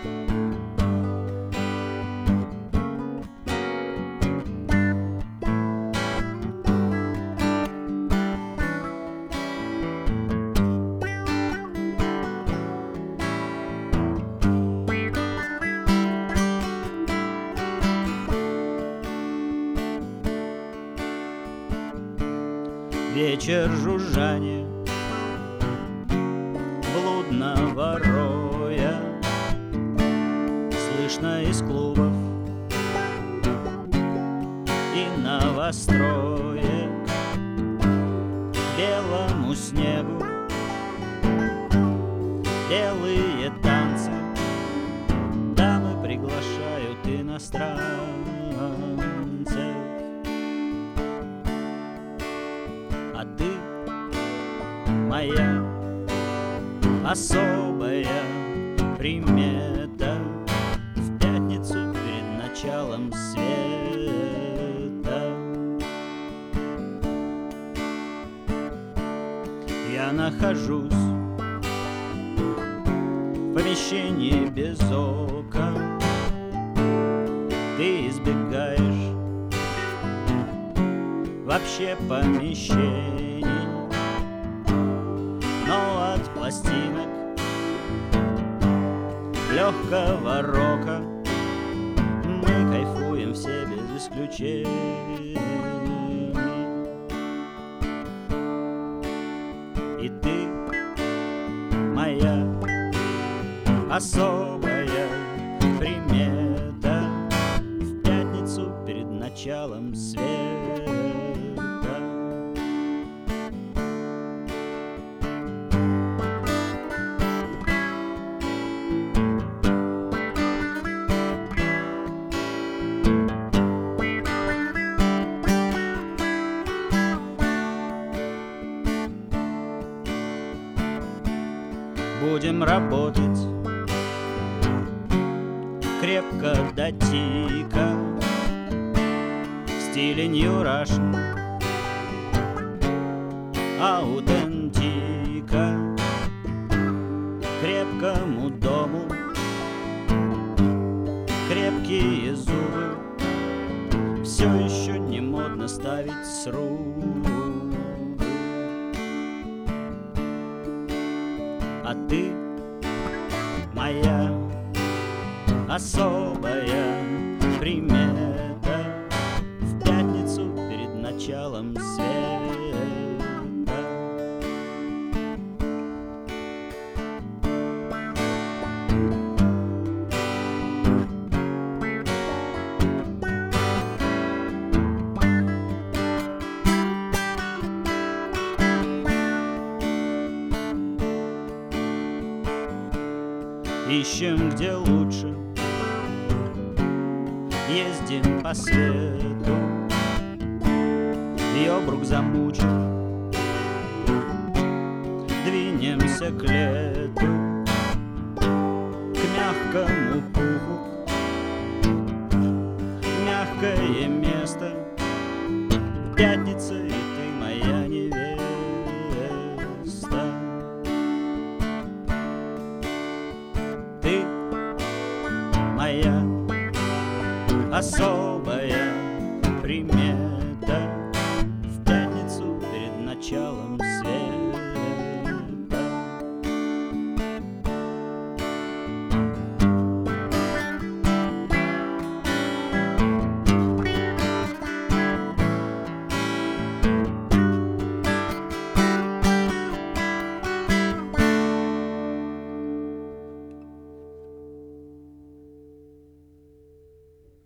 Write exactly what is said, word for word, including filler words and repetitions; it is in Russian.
Вечер жужжания блудного роя слышно из клубов и новостроек. К белому снегу белые танцы, дамы приглашают иностранцев. А ты моя особая примета в пятницу перед началом света. Я нахожусь в помещении без окон, ты избегаешь вообще помещений, но от пластинок легкого рока мы кайфуем все без исключений. И ты моя особая примета в пятницу перед началом света. Будем работать крепко до тика в стиле New Russian, аутентика крепкому дому, крепкие зубы, все еще не модно ставить срубы. А ты моя особая примета в пятницу перед началом света. Ищем, где лучше, ездим по свету, Йобрук замучил, двинемся к лету, к мягкому пуху, мягкое место, пятница, и ты моя невеста. Ты моя особая